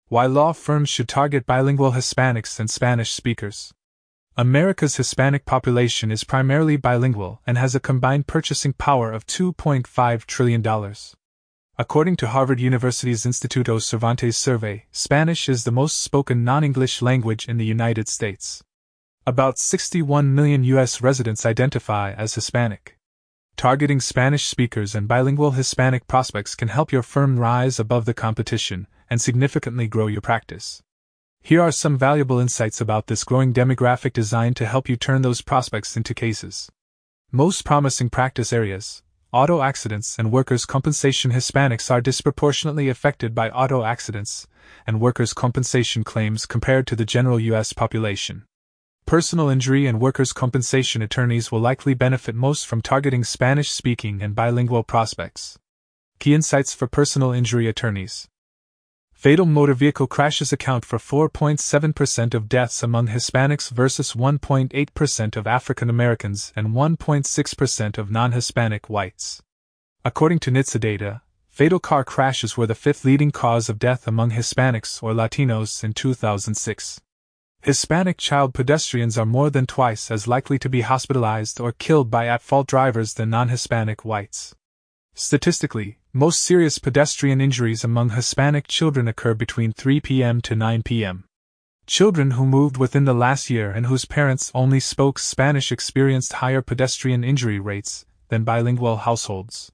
Why law firms should target bilingual Hispanics and Spanish speakers. America's Hispanic population is primarily bilingual and has a combined purchasing power of $2.5 trillion. According to Harvard University's Instituto Cervantes survey, Spanish is the most spoken non-English language in the United States. About 61 million U.S. residents identify as Hispanic. Targeting Spanish speakers and bilingual Hispanic prospects can help your firm rise above the competition and significantly grow your practice. Here are some valuable insights about this growing demographic designed to help you turn those prospects into cases. Most promising practice areas: auto accidents and workers' compensation. Hispanics are disproportionately affected by auto accidents and workers' compensation claims compared to the general U.S. population. Personal injury and workers' compensation attorneys will likely benefit most from targeting Spanish-speaking and bilingual prospects. Key insights for personal injury attorneys. Fatal motor vehicle crashes account for 4.7% of deaths among Hispanics versus 1.8% of African Americans and 1.6% of non-Hispanic whites. According to NHTSA data, fatal car crashes were the fifth leading cause of death among Hispanics or Latinos in 2006. Hispanic child pedestrians are more than twice as likely to be hospitalized or killed by at-fault drivers than non-Hispanic whites. Statistically, most serious pedestrian injuries among Hispanic children occur between 3 p.m. to 9 p.m. Children who moved within the last year and whose parents only spoke Spanish experienced higher pedestrian injury rates than bilingual households.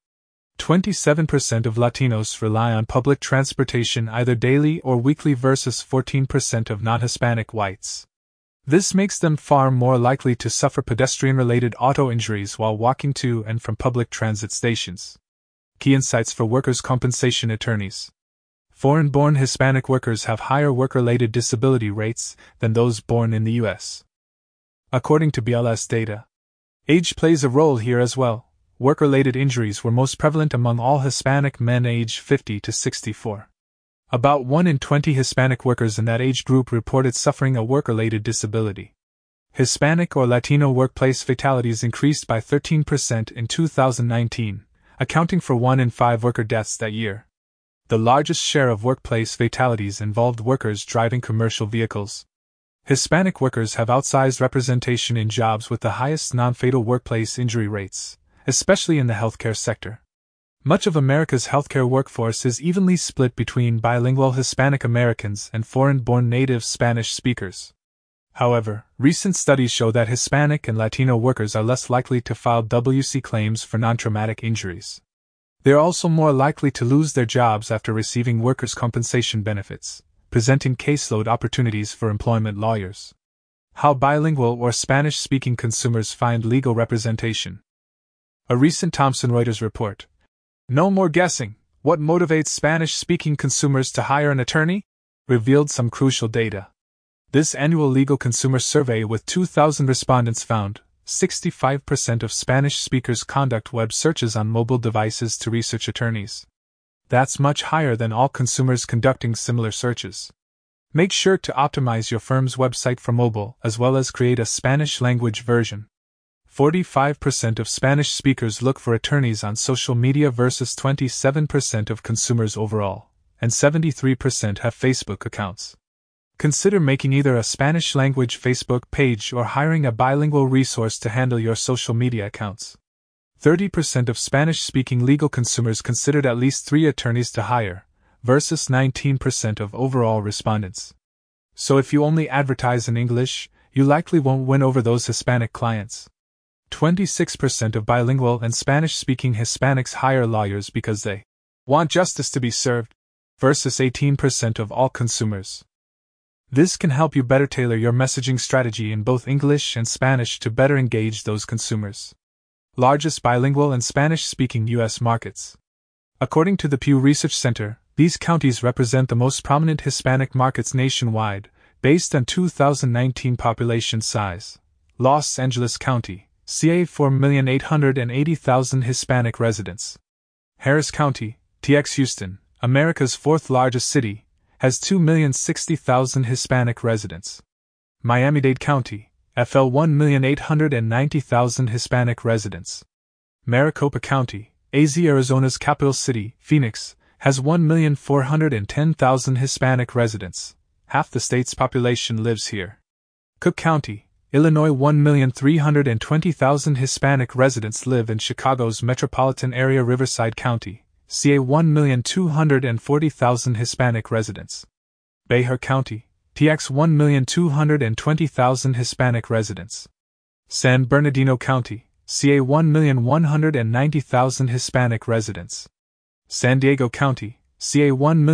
27% of Latinos rely on public transportation either daily or weekly versus 14% of non-Hispanic whites. This makes them far more likely to suffer pedestrian-related auto injuries while walking to and from public transit stations. Key insights for workers' compensation attorneys. Foreign-born Hispanic workers have higher work-related disability rates than those born in the U.S. According to BLS data, age plays a role here as well. Work-related injuries were most prevalent among all Hispanic men aged 50 to 64. About 1 in 20 Hispanic workers in that age group reported suffering a work-related disability. Hispanic or Latino workplace fatalities increased by 13% in 2019, accounting for 1 in 5 worker deaths that year. The largest share of workplace fatalities involved workers driving commercial vehicles. Hispanic workers have outsized representation in jobs with the highest non-fatal workplace injury rates, especially in the healthcare sector. Much of America's healthcare workforce is evenly split between bilingual Hispanic Americans and foreign-born native Spanish speakers. However, recent studies show that Hispanic and Latino workers are less likely to file WC claims for non-traumatic injuries. They are also more likely to lose their jobs after receiving workers' compensation benefits, presenting caseload opportunities for employment lawyers. How bilingual or Spanish-speaking consumers find legal representation. A recent Thomson Reuters report, "No More Guessing: What Motivates Spanish-Speaking Consumers to Hire an Attorney?" revealed some crucial data. This annual legal consumer survey with 2,000 respondents found 65% of Spanish speakers conduct web searches on mobile devices to research attorneys. That's much higher than all consumers conducting similar searches. Make sure to optimize your firm's website for mobile as well as create a Spanish-language version. 45% of Spanish speakers look for attorneys on social media versus 27% of consumers overall, and 73% have Facebook accounts. Consider making either a Spanish-language Facebook page or hiring a bilingual resource to handle your social media accounts. 30% of Spanish-speaking legal consumers considered at least 3 attorneys to hire, versus 19% of overall respondents. So if you only advertise in English, you likely won't win over those Hispanic clients. 26% of bilingual and Spanish-speaking Hispanics hire lawyers because they want justice to be served, versus 18% of all consumers. This can help you better tailor your messaging strategy in both English and Spanish to better engage those consumers. Largest bilingual and Spanish-speaking U.S. markets. According to the Pew Research Center, these counties represent the most prominent Hispanic markets nationwide, based on 2019 population size. Los Angeles County, ca 4,880,000 Hispanic residents. Harris County, TX Houston, America's 4th largest city, has 2,060,000 Hispanic residents. Miami-Dade County, FL 1,890,000 Hispanic residents. Maricopa County, AZ Arizona's capital city, Phoenix, Has 1,410,000 Hispanic residents. Half the state's population lives here. Cook County, Illinois. 1,320,000 Hispanic residents live in Chicago's metropolitan area. Riverside County, CA. 1,240,000 Hispanic residents. Bayhur County, TX. 1,220,000 Hispanic residents. San Bernardino County, CA. 1,190,000 Hispanic residents. San Diego County, CA.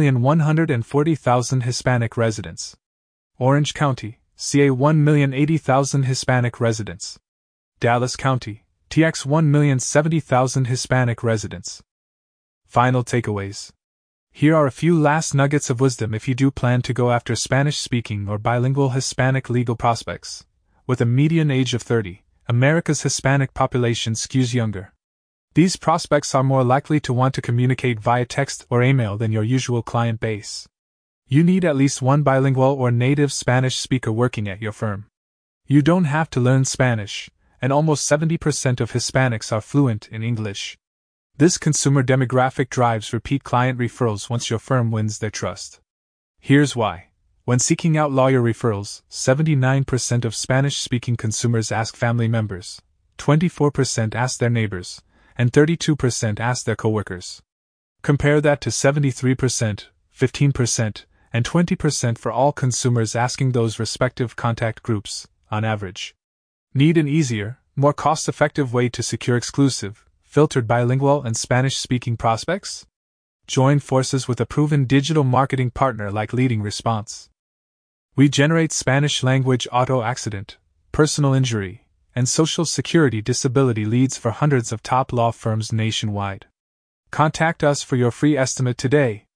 1,140,000 Hispanic residents. Orange County, CA. 1,080,000 Hispanic residents. Dallas County, TX. 1,070,000 Hispanic residents. Final takeaways. Here are a few last nuggets of wisdom if you do plan to go after Spanish-speaking or bilingual Hispanic legal prospects. With a median age of 30, America's Hispanic population skews younger. These prospects are more likely to want to communicate via text or email than your usual client base. You need at least one bilingual or native Spanish speaker working at your firm. You don't have to learn Spanish, and almost 70% of Hispanics are fluent in English. This consumer demographic drives repeat client referrals once your firm wins their trust. Here's why. When seeking out lawyer referrals, 79% of Spanish-speaking consumers ask family members, 24% ask their neighbors, and 32% ask their coworkers. Compare that to 73%, 15%, and 20% for all consumers asking those respective contact groups, on average. Need an easier, more cost-effective way to secure exclusive, filtered bilingual and Spanish-speaking prospects? Join forces with a proven digital marketing partner like Leading Response. We generate Spanish-language auto accident, personal injury, and Social Security disability leads for hundreds of top law firms nationwide. Contact us for your free estimate today.